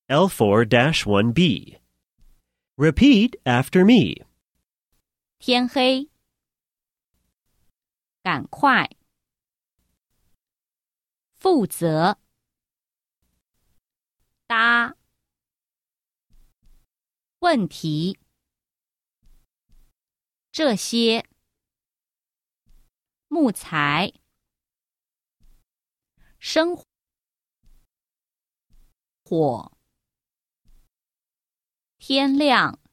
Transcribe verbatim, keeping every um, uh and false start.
L four dash one B. Repeat after me. 天黑，赶快，负责，搭，问题，这些，木材，生火，天亮。